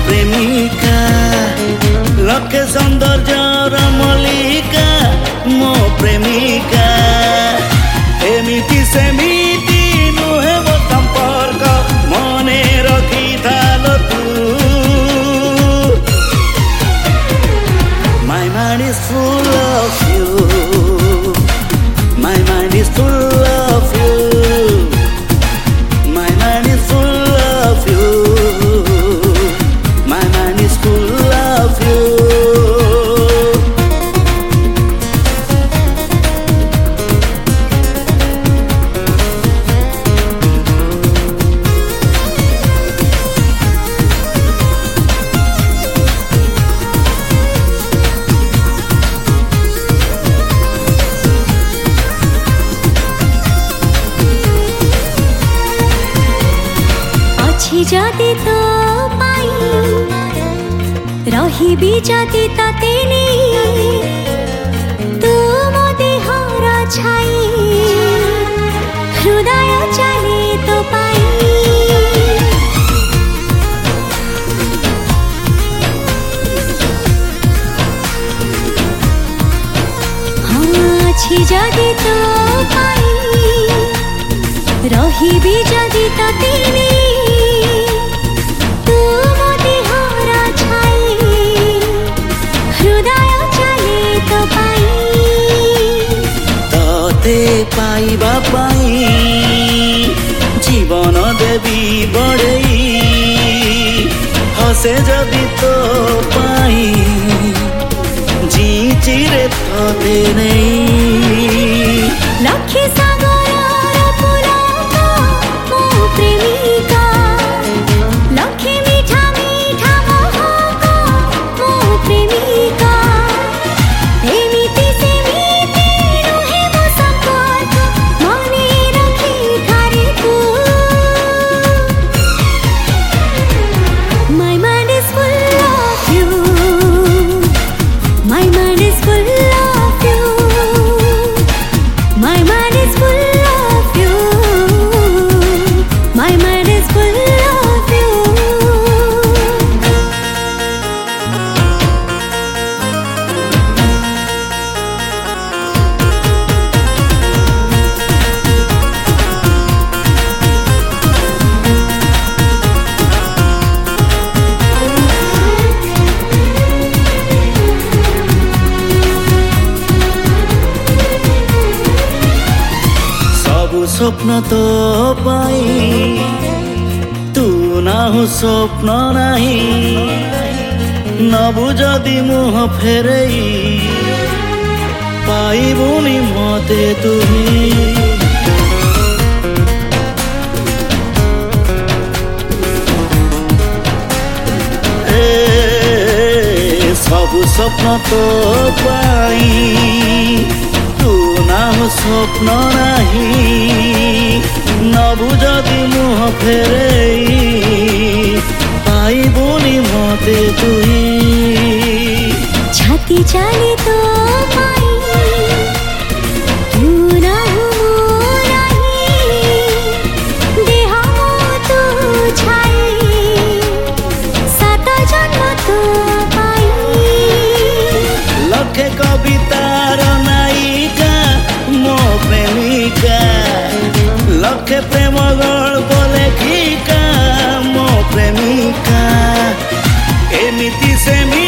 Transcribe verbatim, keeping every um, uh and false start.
प्रेमिका लक्षे सौंदर्यर मल्लिका मो प्रेमिका एमिति सेमिति नुहे मो संपर्क मने रखी थाल तू My mind is full of you My mind is full of you My mind is full of you My mind is full of you जदि तो पाई रही जदि ताते तू मो देहर छाई हृदय चले तो पाई हाँ छी जदि तो पाई रही जदि ताते पाइबा पाई जीवन देवी बड़ई हसे जदि तो पाई जी चिरे थते नहीं लक्ष्य सागर पुलक मो प्रेमिका लक्ष्य मीठा मीठा महक मो प्रेमिका एमिति सेमिति नुहे मो संपर्क मने रखी थारे तू My mind is full of you My mind is full of you My mind is full of you My mind is full of you स्वप्न तो पाई तू ना हो स्वप्न नहीं नबु जदि मुह फेरई पाइबुनी मते तुही ए सबु स्वप्न तो पाई तू ना हो स्वप्न नहीं नबु जदि मुह फेरई पाइबुनी मते तुही छाती चले तो पाई तू ना हो मो नहीं देह मो तू छाई सात जन्म तो पाई लखे कवितार नायिका मो प्रेमिका लखे प्रेम गल्प लेखिका मो प्रेमिका एमिति सेमिति